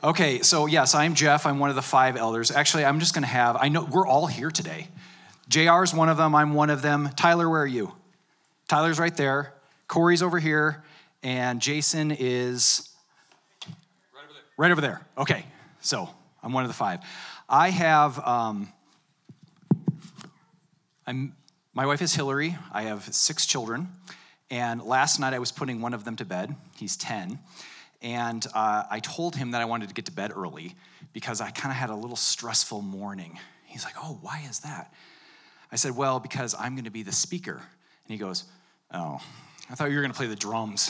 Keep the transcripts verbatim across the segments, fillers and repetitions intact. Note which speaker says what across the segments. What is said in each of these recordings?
Speaker 1: Okay, so yes, I'm Jeff. I'm one of the five elders. Actually, I'm just going to have, I know we're all here today. J R's one of them. I'm one of them. Tyler, where are you? Tyler's right there. Corey's over here. And Jason is
Speaker 2: right over there.
Speaker 1: Right over there. Okay, so I'm one of the five. I have, um, I'm, my wife is Hillary. I have six children. And last night I was putting one of them to bed. He's ten. And uh, I told him that I wanted to get to bed early because I kind of had a little stressful morning. He's like, oh, why is that? I said, well, because I'm going to be the speaker. And he goes, oh, I thought you were going to play the drums.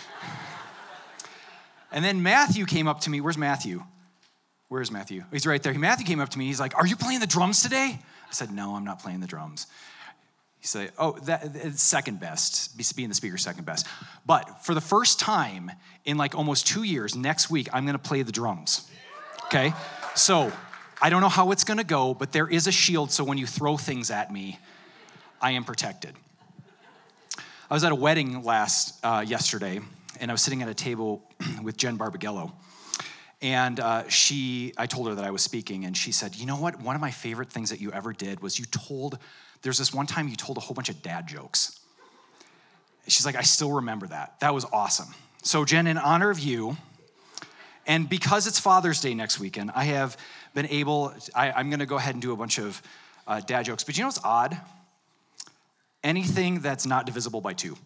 Speaker 1: And then Matthew came up to me. Where's Matthew? Where's Matthew? He's right there. Matthew came up to me. He's like, are you playing the drums today? I said, no, I'm not playing the drums. He said, oh, that, it's second best, being the speaker second best. But for the first time in like almost two years, next week, I'm going to play the drums, okay? So I don't know how it's going to go, but there is a shield, so when you throw things at me, I am protected. I was at a wedding last, uh, yesterday, and I was sitting at a table with Jen Barbagello. And uh, she, I told her that I was speaking, and she said, you know what? One of my favorite things that you ever did was you told, there's this one time you told a whole bunch of dad jokes. She's like, I still remember that. That was awesome. So Jen, in honor of you, and because it's Father's Day next weekend, I have been able, I, I'm gonna go ahead and do a bunch of uh, dad jokes. But you know what's odd? Anything that's not divisible by two.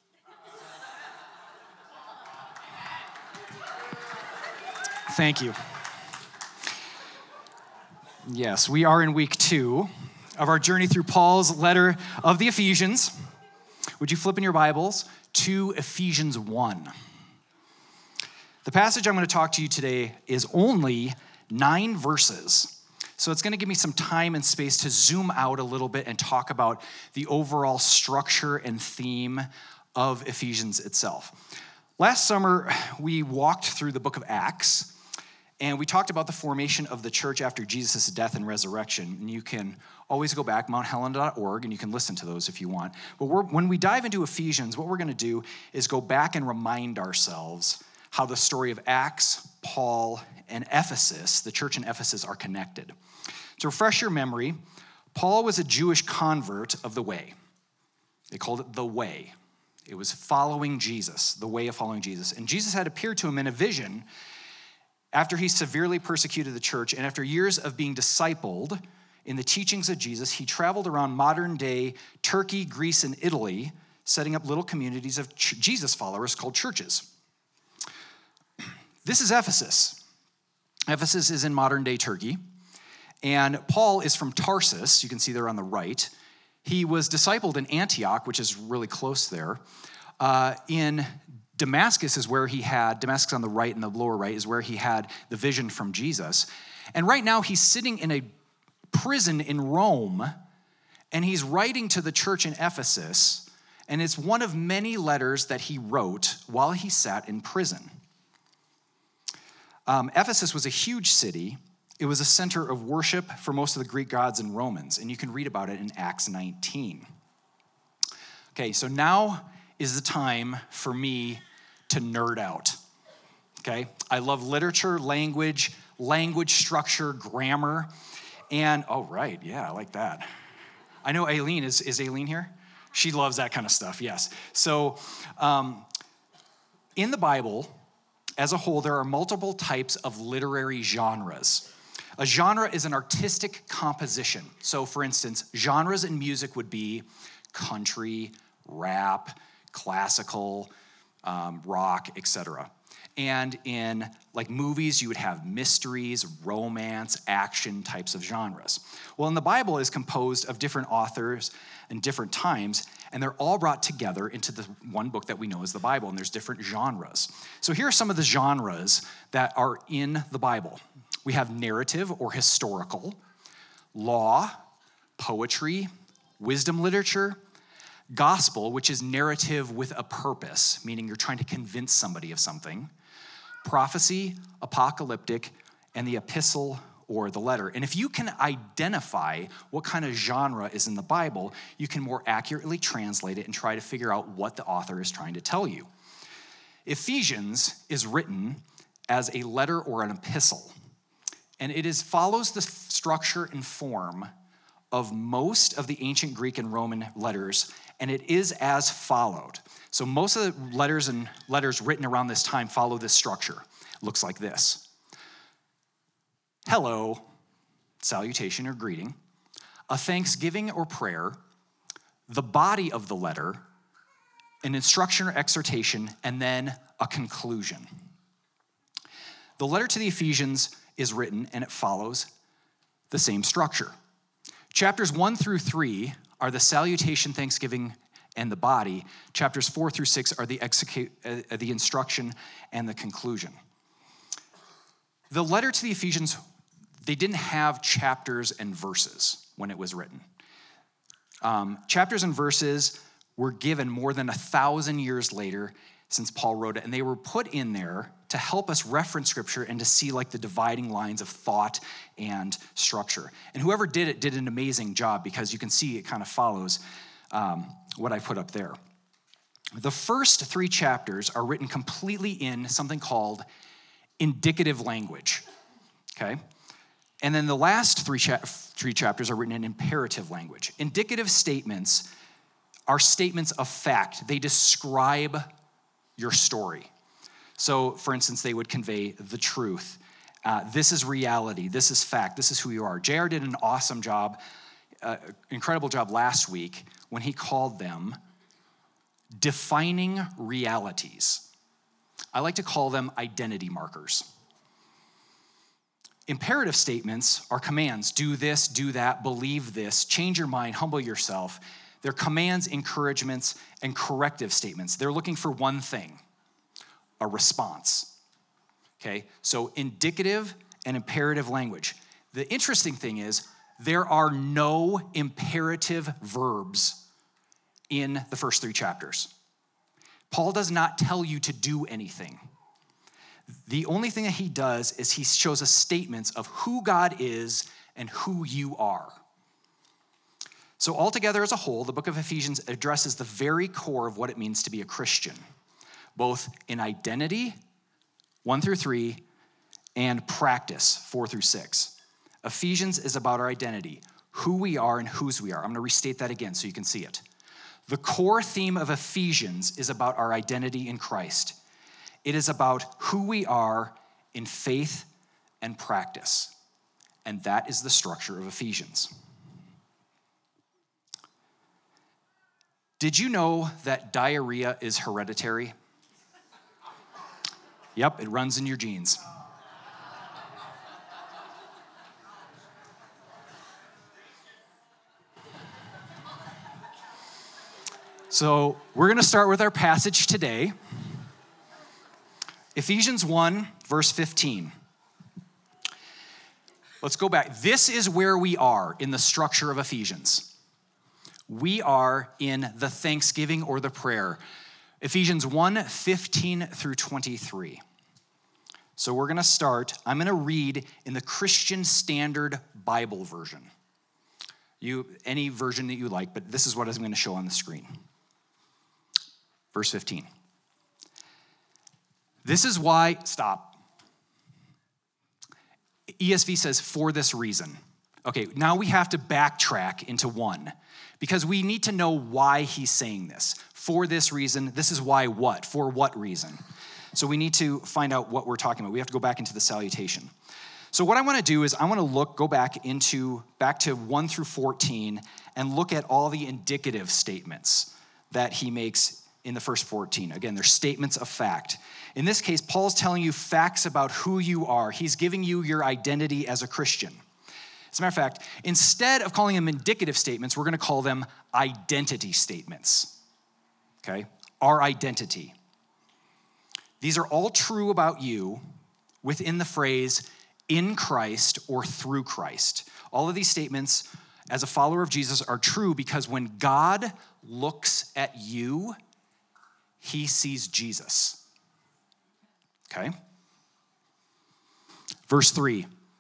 Speaker 1: Thank you. Yes, we are in week two of our journey through Paul's letter of the Ephesians. Would you flip in your Bibles to Ephesians one? The passage I'm going to talk to you today is only nine verses. So it's going to give me some time and space to zoom out a little bit and talk about the overall structure and theme of Ephesians itself. Last summer, we walked through the book of Acts, and we talked about the formation of the church after Jesus' death and resurrection. And you can always go back, mount helen dot org, and you can listen to those if you want. But we're, when we dive into Ephesians, what we're going to do is go back and remind ourselves how the story of Acts, Paul, and Ephesus, the church in Ephesus, are connected. To refresh your memory, Paul was a Jewish convert of the way. They called it the way. It was following Jesus, the way of following Jesus. And Jesus had appeared to him in a vision after he severely persecuted the church, and after years of being discipled in the teachings of Jesus, he traveled around modern-day Turkey, Greece, and Italy, setting up little communities of ch- Jesus followers called churches. This is Ephesus. Ephesus is in modern-day Turkey, and Paul is from Tarsus. You can see there on the right. He was discipled in Antioch, which is really close there. Uh, in Damascus is where he had, Damascus on the right and the lower right is where he had the vision from Jesus. And right now he's sitting in a prison in Rome, and he's writing to the church in Ephesus, and it's one of many letters that he wrote while he sat in prison. Um, Ephesus was a huge city. It was a center of worship for most of the Greek gods and Romans, and you can read about it in Acts nineteen. Okay, so now is the time for me to nerd out, okay? I love literature, language, language structure, grammar, and, oh, right, yeah, I like that. I know Aileen, is, is Aileen here? She loves that kind of stuff, yes. So um, in the Bible, as a whole, there are multiple types of literary genres. A genre is an artistic composition. So for instance, genres in music would be country, rap, classical, um, rock, et cetera. And in like movies, you would have mysteries, romance, action types of genres. Well, in the Bible is composed of different authors and different times, and they're all brought together into the one book that we know as the Bible, and there's different genres. So here are some of the genres that are in the Bible. We have narrative or historical, law, poetry, wisdom literature, gospel, which is narrative with a purpose, meaning you're trying to convince somebody of something, prophecy, apocalyptic, and the epistle or the letter. And if you can identify what kind of genre is in the Bible, you can more accurately translate it and try to figure out what the author is trying to tell you. Ephesians is written as a letter or an epistle. And it is follows the structure and form of most of the ancient Greek and Roman letters, and it is as followed. So most of the letters and letters written around this time follow this structure. It looks like this. Hello, salutation or greeting, a thanksgiving or prayer, the body of the letter, an instruction or exhortation, and then a conclusion. The letter to the Ephesians is written, and it follows the same structure. Chapters one through three are the salutation, thanksgiving, and the body. Chapters four through six are the execute, uh, the instruction and the conclusion. The letter to the Ephesians, they didn't have chapters and verses when it was written. Um, chapters and verses were given more than a thousand years later since Paul wrote it, and they were put in there to help us reference scripture and to see like the dividing lines of thought and structure. And whoever did it did an amazing job, because you can see it kind of follows um, what I put up there. The first three chapters are written completely in something called indicative language, okay? And then the last three, cha- three chapters are written in imperative language. Indicative statements are statements of fact. They describe your story. So, for instance, they would convey the truth. Uh, this is reality. This is fact. This is who you are. J R did an awesome job, uh, incredible job last week when he called them defining realities. I like to call them identity markers. Imperative statements are commands. Do this, do that, believe this, change your mind, humble yourself. They're commands, encouragements, and corrective statements. They're looking for one thing, a response. Okay, so indicative and imperative language. The interesting thing is there are no imperative verbs in the first three chapters. Paul does not tell you to do anything. The only thing that he does is he shows us statements of who God is and who you are. So altogether as a whole, the book of Ephesians addresses the very core of what it means to be a Christian, both in identity, one through three, and practice, four through six. Ephesians is about our identity, who we are and whose we are. I'm going to restate that again so you can see it. The core theme of Ephesians is about our identity in Christ. It is about who we are in faith and practice. And that is the structure of Ephesians. Did you know that diarrhea is hereditary? Yep, it runs in your genes. So we're going to start with our passage today. Ephesians one, verse fifteen. Let's go back. This is where we are in the structure of Ephesians. We are in the thanksgiving or the prayer. Ephesians one, fifteen through twenty-three. So we're going to start. I'm going to read in the Christian Standard Bible version. You, any version that you like, but this is what I'm going to show on the screen. Verse fifteen. This is why, stop. E S V says, for this reason. Okay, now we have to backtrack into one, because we need to know why he's saying this. For this reason, this is why what? For what reason? So we need to find out what we're talking about. We have to go back into the salutation. So what I want to do is I want to look, go back into, back to one through fourteen and look at all the indicative statements that he makes in the first fourteen. Again, they're statements of fact. In this case, Paul's telling you facts about who you are. He's giving you your identity as a Christian. As a matter of fact, instead of calling them indicative statements, we're going to call them identity statements. Okay? Our identity. These are all true about you within the phrase in Christ or through Christ. All of these statements as a follower of Jesus are true because when God looks at you, he sees Jesus. Okay? Verse three,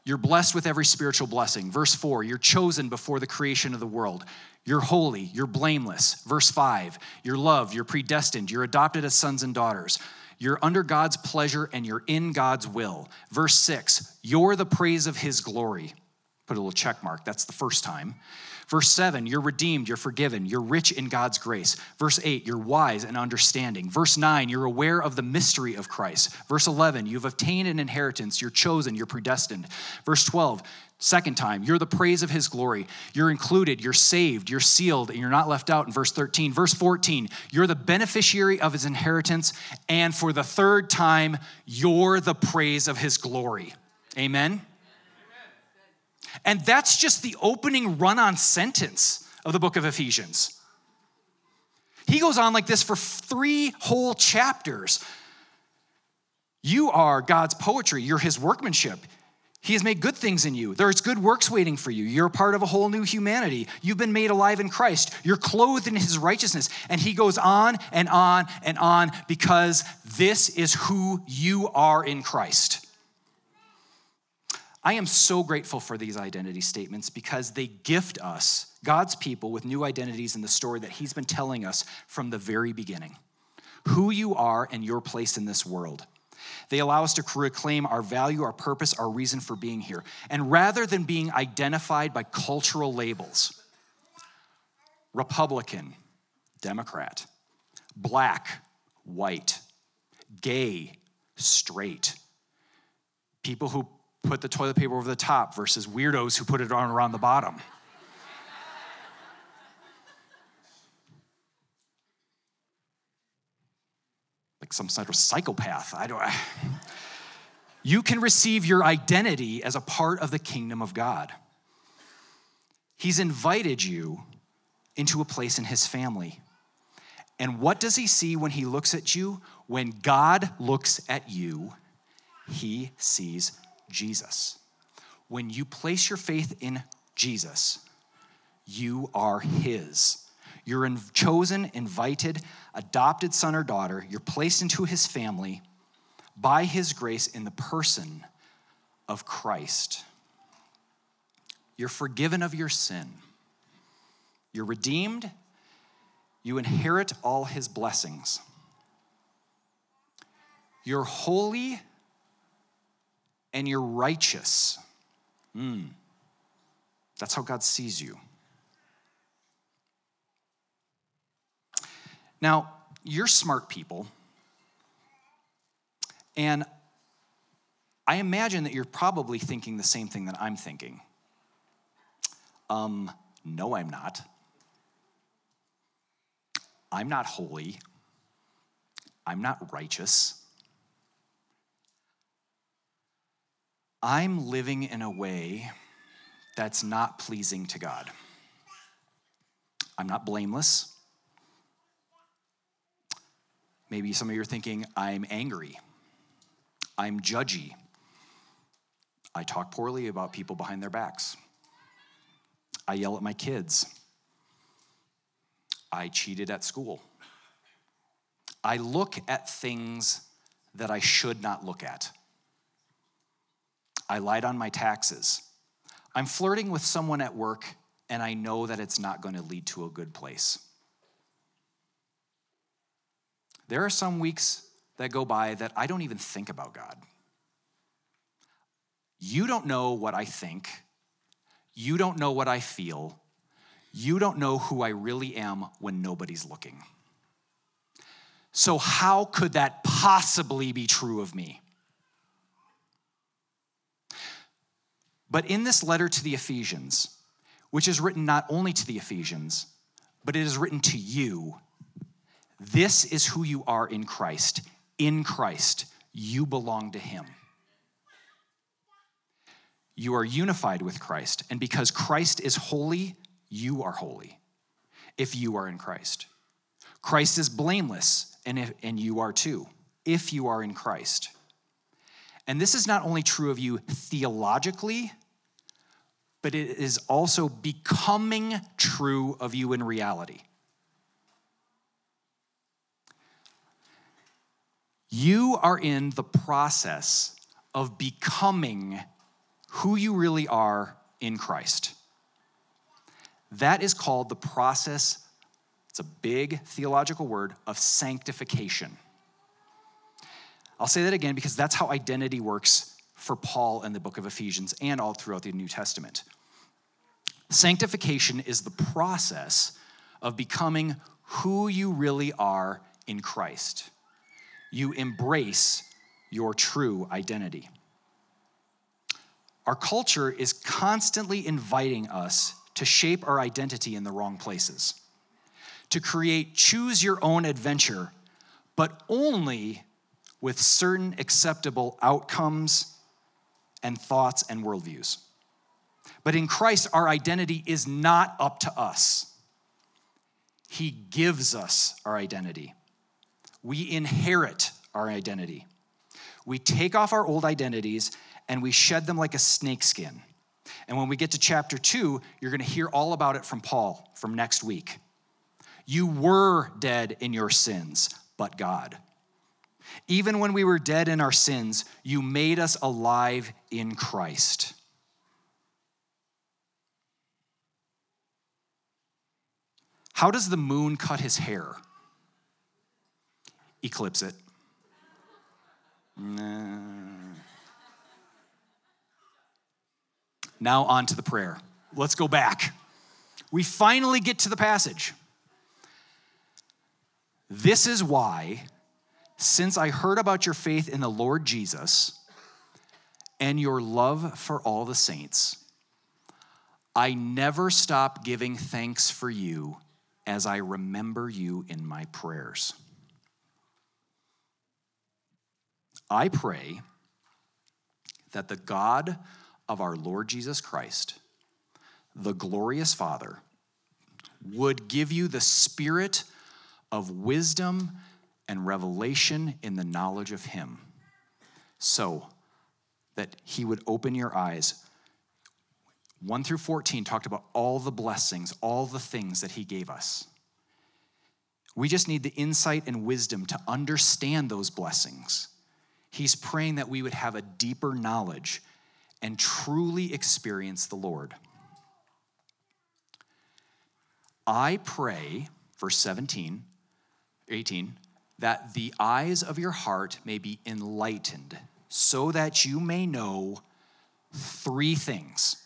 Speaker 1: You're blessed with every spiritual blessing. Verse four, you're chosen before the creation of the world. You're holy, you're blameless. Verse five, you're loved, you're predestined, you're adopted as sons and daughters. You're under God's pleasure and you're in God's will. Verse six, you're the praise of his glory. Put a little check mark, that's the first time. Verse seven, you're redeemed, you're forgiven, you're rich in God's grace. Verse eight, you're wise and understanding. Verse nine, you're aware of the mystery of Christ. Verse eleven, you've obtained an inheritance, you're chosen, you're predestined. Verse twelve, second time, you're the praise of his glory. You're included, you're saved, you're sealed, and you're not left out in verse thirteen. Verse fourteen, you're the beneficiary of his inheritance. And for the third time, you're the praise of his glory. Amen? And that's just the opening run-on sentence of the book of Ephesians. He goes on like this for three whole chapters. You are God's poetry. You're his workmanship. He has made good things in you. There's good works waiting for you. You're a part of a whole new humanity. You've been made alive in Christ. You're clothed in his righteousness. And he goes on and on and on because this is who you are in Christ. I am so grateful for these identity statements because they gift us, God's people, with new identities in the story that he's been telling us from the very beginning. Who you are and your place in this world. They allow us to reclaim our value, our purpose, our reason for being here. And rather than being identified by cultural labels, Republican, Democrat, black, white, gay, straight, people who put the toilet paper over the top versus weirdos who put it on around the bottom. Like some sort of psychopath. I don't. You can receive your identity as a part of the kingdom of God. He's invited you into a place in his family. And what does he see when he looks at you? When God looks at you, he sees Jesus. When you place your faith in Jesus, you are his. You're in, chosen, invited, adopted son or daughter. You're placed into his family by his grace in the person of Christ. You're forgiven of your sin. You're redeemed. You inherit all his blessings. You're holy and you're righteous. Mm. That's how God sees you. Now, you're smart people, and I imagine that you're probably thinking the same thing that I'm thinking. Um, no, I'm not. I'm not holy. I'm not righteous. I'm living in a way that's not pleasing to God. I'm not blameless. Maybe some of you are thinking, I'm angry. I'm judgy. I talk poorly about people behind their backs. I yell at my kids. I cheated at school. I look at things that I should not look at. I lied on my taxes. I'm flirting with someone at work, and I know that it's not going to lead to a good place. There are some weeks that go by that I don't even think about God. You don't know what I think. You don't know what I feel. You don't know who I really am when nobody's looking. So how could that possibly be true of me? But in this letter to the Ephesians, which is written not only to the Ephesians, but it is written to you, this is who you are in Christ. In Christ, you belong to him. You are unified with Christ, and because Christ is holy, you are holy if you are in Christ. Christ is blameless, and, if, and you are too, if you are in Christ. And this is not only true of you theologically, but it is also becoming true of you in reality. You are in the process of becoming who you really are in Christ. That is called the process, it's a big theological word, of sanctification. I'll say that again because that's how identity works for Paul in the book of Ephesians and all throughout the New Testament. Sanctification is the process of becoming who you really are in Christ. You embrace your true identity. Our culture is constantly inviting us to shape our identity in the wrong places, to create choose your own adventure, but only with certain acceptable outcomes and thoughts and worldviews. But in Christ, our identity is not up to us. He gives us our identity. We inherit our identity. We take off our old identities and we shed them like a snakeskin. And when we get to chapter two, you're going to hear all about it from Paul from next week. You were dead in your sins, but God. Even when we were dead in our sins, you made us alive in Christ. How does the moon cut his hair? Eclipse it. Nah. Now on to the prayer. Let's go back. We finally get to the passage. This is why, since I heard about your faith in the Lord Jesus and your love for all the saints, I never stop giving thanks for you as I remember you in my prayers. I pray that the God of our Lord Jesus Christ, the glorious Father, would give you the spirit of wisdom and revelation in the knowledge of him, so that he would open your eyes. one through fourteen talked about all the blessings, all the things that he gave us. We just need the insight and wisdom to understand those blessings. He's praying that we would have a deeper knowledge and truly experience the Lord. I pray, verse seventeen, eighteen, that the eyes of your heart may be enlightened so that you may know three things.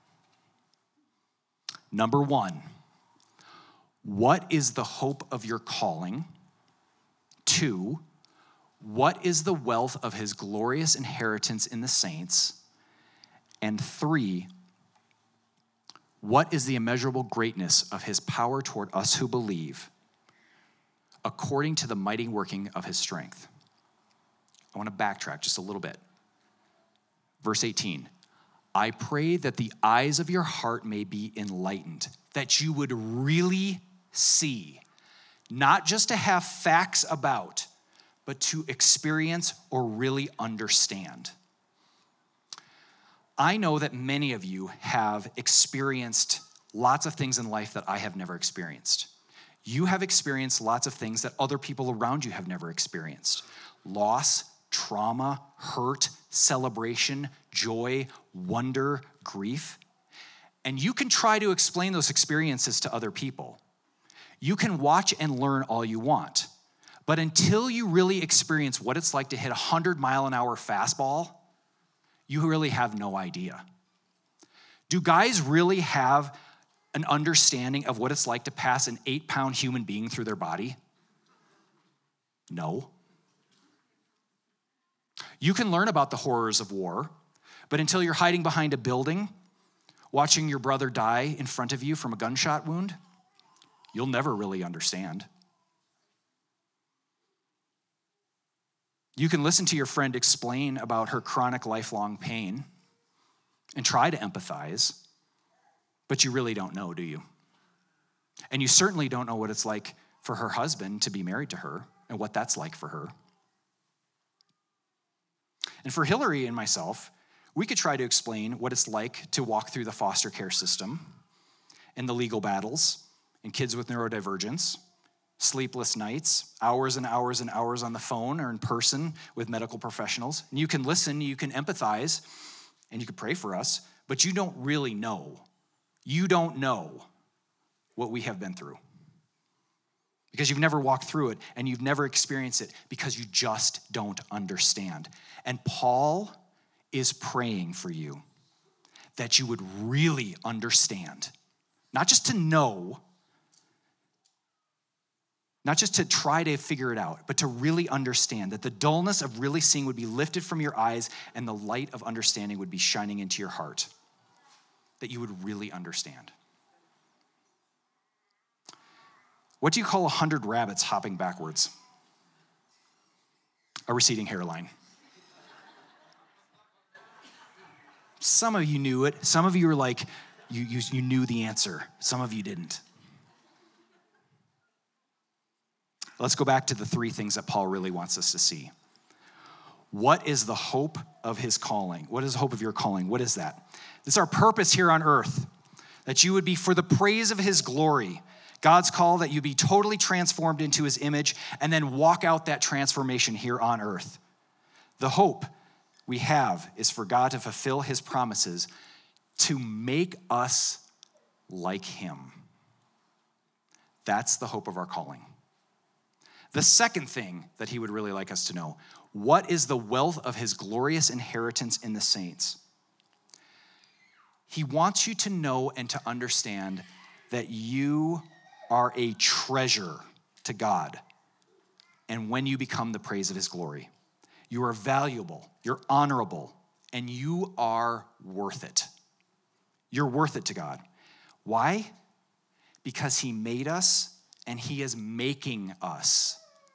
Speaker 1: Number one, what is the hope of your calling? Two, what is the wealth of his glorious inheritance in the saints? And three, what is the immeasurable greatness of his power toward us who believe, according to the mighty working of his strength? I want to backtrack just a little bit. Verse eighteen, I pray that the eyes of your heart may be enlightened, that you would really see, not just to have facts about, but to experience or really understand. I know that many of you have experienced lots of things in life that I have never experienced. You have experienced lots of things that other people around you have never experienced. Loss, trauma, hurt, celebration, joy, wonder, grief. And you can try to explain those experiences to other people. You can watch and learn all you want. But until you really experience what it's like to hit a one hundred mile an hour fastball, you really have no idea. Do guys really have an understanding of what it's like to pass an eight pound human being through their body? No. You can learn about the horrors of war, but until you're hiding behind a building, watching your brother die in front of you from a gunshot wound, you'll never really understand. You can listen to your friend explain about her chronic lifelong pain and try to empathize, but you really don't know, do you? And you certainly don't know what it's like for her husband to be married to her and what that's like for her. And for Hillary and myself, we could try to explain what it's like to walk through the foster care system and the legal battles and kids with neurodivergence, sleepless nights, hours and hours and hours on the phone or in person with medical professionals. And you can listen, you can empathize, and you could pray for us, but you don't really know. You don't know what we have been through because you've never walked through it and you've never experienced it because you just don't understand. And Paul is praying for you that you would really understand, not just to know, not just to try to figure it out, but to really understand, that the dullness of really seeing would be lifted from your eyes and the light of understanding would be shining into your heart, that you would really understand. What do you call a hundred rabbits hopping backwards? A receding hairline. Some of you knew it. Some of you were like, you, you, you knew the answer. Some of you didn't. Let's go back to the three things that Paul really wants us to see. What is the hope of his calling? What is the hope of your calling? What is that? This is our purpose here on earth, that you would be for the praise of his glory. God's call that you be totally transformed into his image and then walk out that transformation here on earth. The hope we have is for God to fulfill his promises to make us like him. That's the hope of our calling. The second thing that he would really like us to know, what is the wealth of his glorious inheritance in the saints? He wants you to know and to understand that you are a treasure to God. And when you become the praise of his glory, you are valuable, you're honorable, and you are worth it. You're worth it to God. Why? Because he made us and he is making us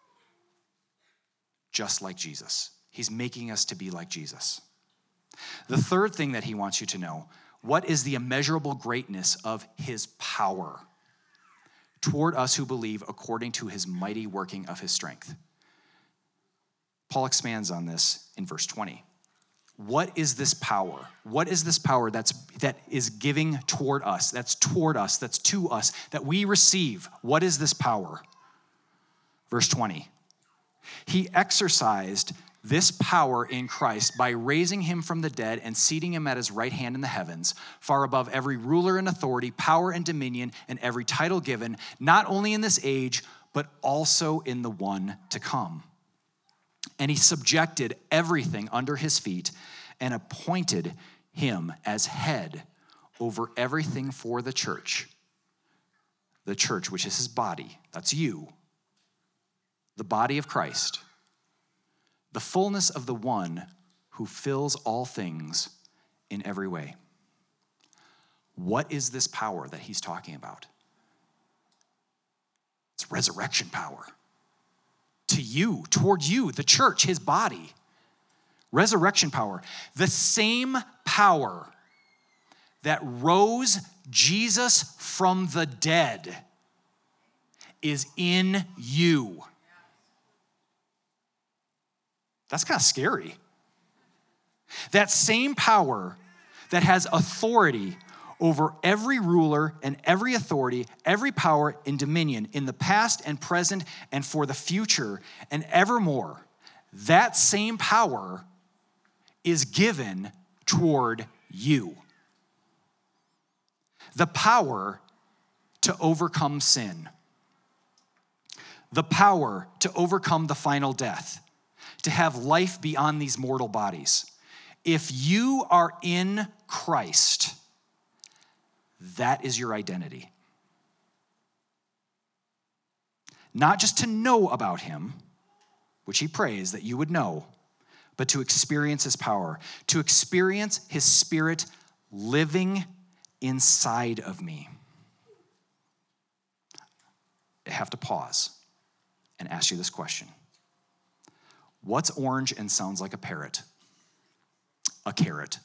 Speaker 1: just like Jesus. He's making us to be like Jesus. The third thing that he wants you to know, what is the immeasurable greatness of his power toward us who believe according to his mighty working of his strength? Paul expands on this in verse twenty. What is this power? What is this power that's that is giving toward us, that's toward us, that's to us, that we receive? What is this power? Verse twenty. He exercised this power in Christ by raising him from the dead and seating him at his right hand in the heavens, far above every ruler and authority, power and dominion, and every title given, not only in this age, but also in the one to come. And he subjected everything under his feet and appointed him as head over everything for the church. The church, which is his body, that's you. The body of Christ, the fullness of the one who fills all things in every way. What is this power that he's talking about? It's resurrection power. To you, toward you, the church, his body. Resurrection power. The same power that rose Jesus from the dead is in you. That's kind of scary. That same power that has authority over every ruler and every authority, every power and dominion in the past and present and for the future and evermore, that same power is given toward you. The power to overcome sin. The power to overcome the final death. To have life beyond these mortal bodies. If you are in Christ, that is your identity. Not just to know about him, which he prays that you would know, but to experience his power, to experience his spirit living inside of me. I have to pause and ask you this question. What's orange and sounds like a parrot? A carrot.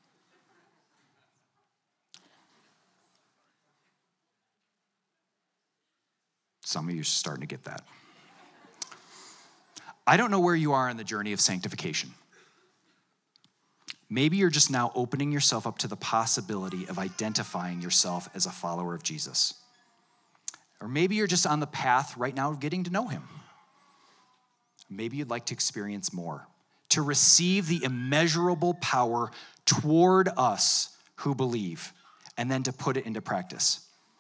Speaker 1: Some of you are starting to get that. I don't know where you are in the journey of sanctification. Maybe you're just now opening yourself up to the possibility of identifying yourself as a follower of Jesus. Or maybe you're just on the path right now of getting to know him. Maybe you'd like to experience more, to receive the immeasurable power toward us who believe, and then to put it into practice.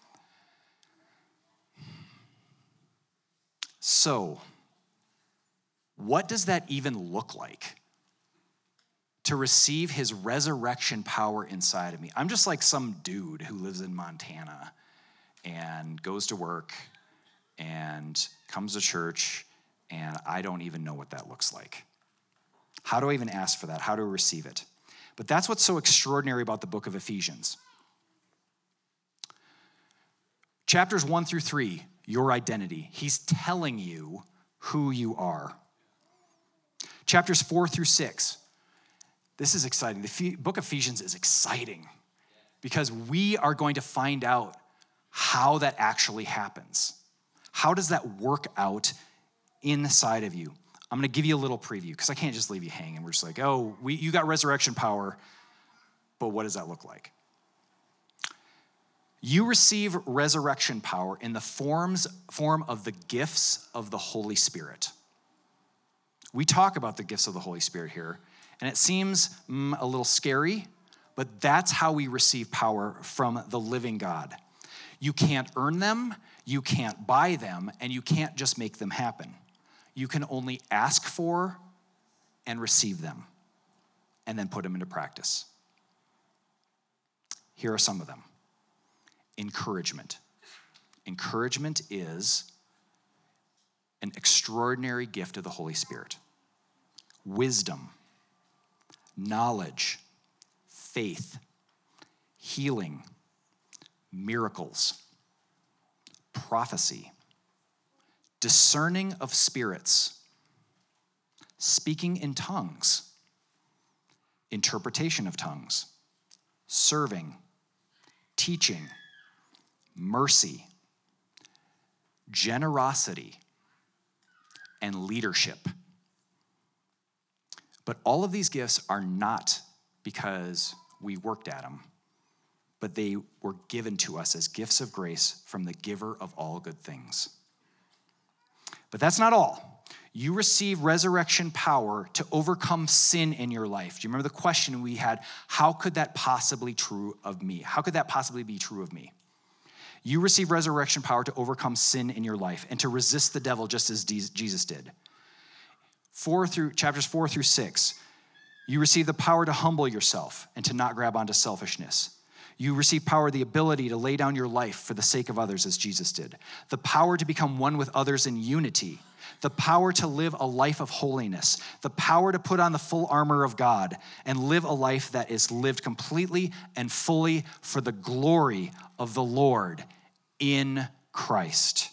Speaker 1: So, what does that even look like? To receive his resurrection power inside of me. I'm just like some dude who lives in Montana and goes to work and comes to church, and I don't even know what that looks like. How do I even ask for that? How do I receive it? But that's what's so extraordinary about the book of Ephesians. Chapters one through three, your identity. He's telling you who you are. Chapters four through six, this is exciting. The book of Ephesians is exciting because we are going to find out how that actually happens. How does that work out inside of you? I'm going to give you a little preview because I can't just leave you hanging. We're just like, oh, we, you got resurrection power, but what does that look like? You receive resurrection power in the forms, form of the gifts of the Holy Spirit. We talk about the gifts of the Holy Spirit here, and it seems mm, a little scary, but that's how we receive power from the living God. You can't earn them, you can't buy them, and you can't just make them happen. You can only ask for and receive them, and then put them into practice. Here are some of them. Encouragement. Encouragement is an extraordinary gift of the Holy Spirit. Wisdom, knowledge, faith, healing, miracles, prophecy, discerning of spirits, speaking in tongues, interpretation of tongues, serving, teaching, mercy, generosity, and leadership. But all of these gifts are not because we worked at them, but they were given to us as gifts of grace from the giver of all good things. But that's not all. You receive resurrection power to overcome sin in your life. Do you remember the question we had? How could that possibly true of me? How could that possibly be true of me? You receive resurrection power to overcome sin in your life and to resist the devil just as Jesus did. Four through chapters four through six, you receive the power to humble yourself and to not grab onto selfishness. You receive power, the ability to lay down your life for the sake of others as Jesus did. The power to become one with others in unity. The power to live a life of holiness. The power to put on the full armor of God and live a life that is lived completely and fully for the glory of the Lord in Christ.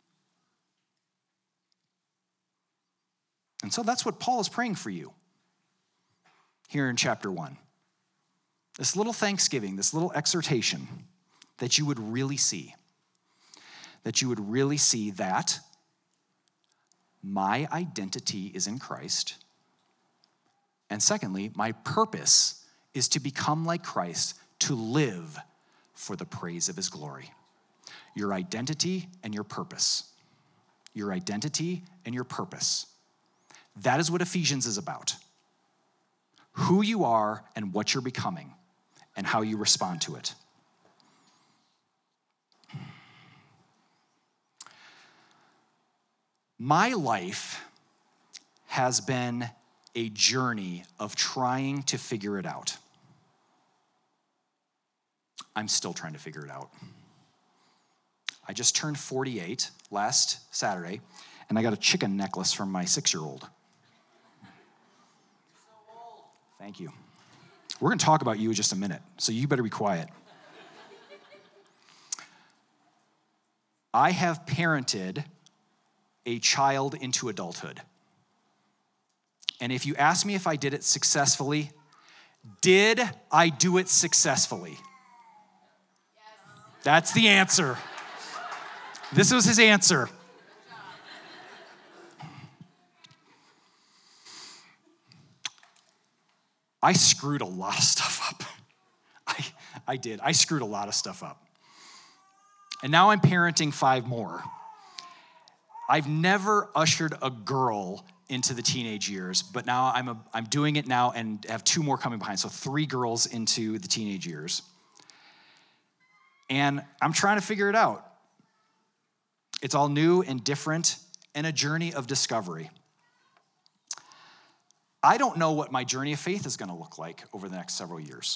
Speaker 1: And so that's what Paul is praying for you here in chapter one. This little thanksgiving, this little exhortation that you would really see, that you would really see that my identity is in Christ. And secondly, my purpose is to become like Christ, to live for the praise of his glory. Your identity and your purpose. Your identity and your purpose. That is what Ephesians is about. Who you are and what you're becoming and how you respond to it. My life has been a journey of trying to figure it out. I'm still trying to figure it out. I just turned forty-eight last Saturday, and I got a chicken necklace from my six-year-old. Thank you. We're going to talk about you in just a minute, so you better be quiet. I have parented a child into adulthood. And if you ask me if I did it successfully, did I do it successfully? Yes. That's the answer. This was his answer. I screwed a lot of stuff up. I, I did. I screwed a lot of stuff up. And now I'm parenting five more. I've never ushered a girl into the teenage years, but now I'm, a, I'm doing it now and have two more coming behind. So three girls into the teenage years. And I'm trying to figure it out. It's all new and different and a journey of discovery. I don't know what my journey of faith is going to look like over the next several years.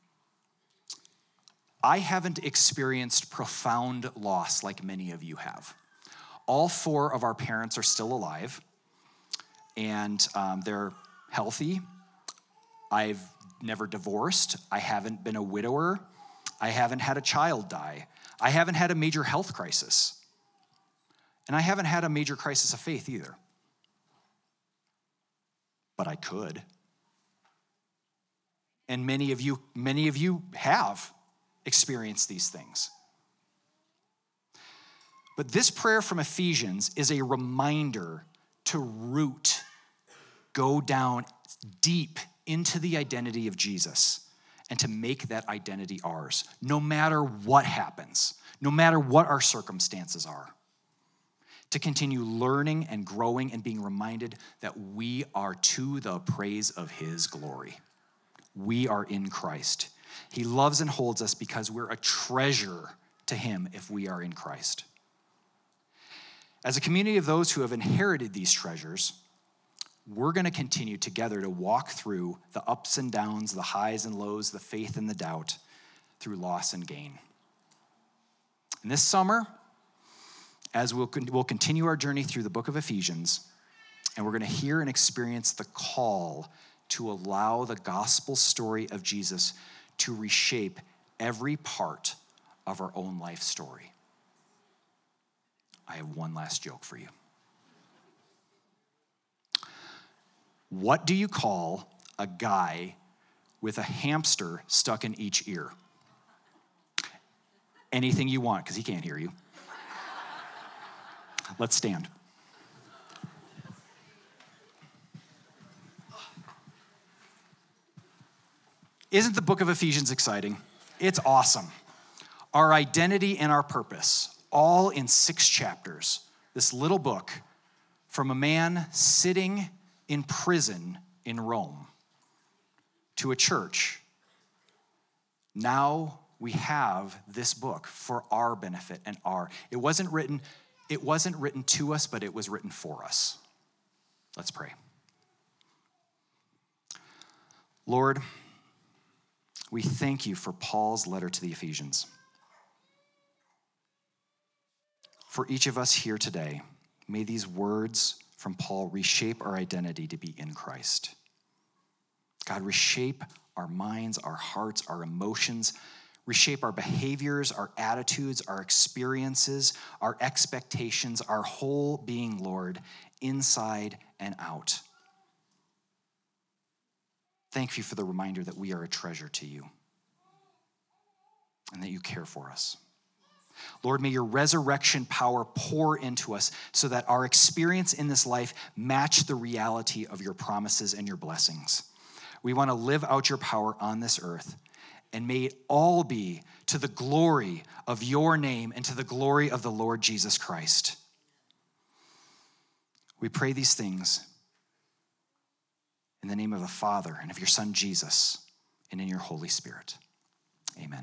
Speaker 1: I haven't experienced profound loss like many of you have. All four of our parents are still alive, and um, they're healthy. I've never divorced. I haven't been a widower. I haven't had a child die. I haven't had a major health crisis. And I haven't had a major crisis of faith either. But I could. And many of you, many of you have experienced these things. But this prayer from Ephesians is a reminder to root, go down deep into the identity of Jesus and to make that identity ours, no matter what happens, no matter what our circumstances are. To continue learning and growing and being reminded that we are to the praise of his glory. We are in Christ. He loves and holds us because we're a treasure to him if we are in Christ. As a community of those who have inherited these treasures, we're going to continue together to walk through the ups and downs, the highs and lows, the faith and the doubt, through loss and gain. And this summer, as we'll, we'll continue our journey through the book of Ephesians, and we're going to hear and experience the call to allow the gospel story of Jesus to reshape every part of our own life story. I have one last joke for you. What do you call a guy with a hamster stuck in each ear? Anything you want, because he can't hear you. Let's stand. Isn't the book of Ephesians exciting? It's awesome. Our identity and our purpose, all in six chapters. This little book from a man sitting in prison in Rome to a church. Now we have this book for our benefit and our. It wasn't written, it wasn't written to us, but it was written for us. Let's pray. Lord, we thank you for Paul's letter to the Ephesians. For each of us here today, may these words from Paul reshape our identity to be in Christ. God, reshape our minds, our hearts, our emotions, reshape our behaviors, our attitudes, our experiences, our expectations, our whole being, Lord, inside and out. Thank you for the reminder that we are a treasure to you and that you care for us. Lord, may your resurrection power pour into us so that our experience in this life match the reality of your promises and your blessings. We want to live out your power on this earth, and may it all be to the glory of your name and to the glory of the Lord Jesus Christ. We pray these things in the name of the Father and of your Son, Jesus, and in your Holy Spirit. Amen.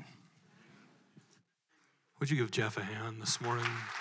Speaker 2: Would you give Jeff a hand this morning?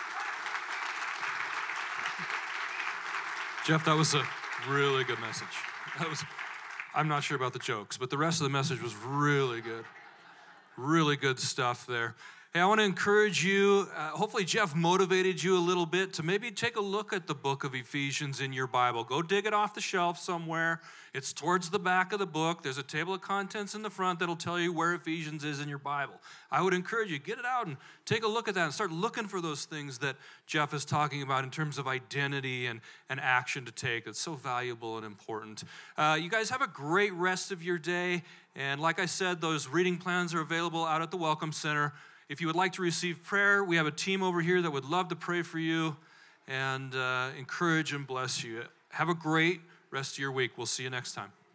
Speaker 2: Jeff, that was a really good message. That was, I'm not sure about the jokes, but the rest of the message was really good. Really good stuff there. Hey, I want to encourage you, uh, hopefully Jeff motivated you a little bit to maybe take a look at the book of Ephesians in your Bible. Go dig it off the shelf somewhere. It's towards the back of the book. There's a table of contents in the front that'll tell you where Ephesians is in your Bible. I would encourage you, get it out and take a look at that and start looking for those things that Jeff is talking about in terms of identity and, and action to take. It's so valuable and important. Uh, you guys have a great rest of your day. And like I said, those reading plans are available out at the Welcome Center. If you would like to receive prayer, we have a team over here that would love to pray for you and uh, encourage and bless you. Have a great rest of your week. We'll see you next time.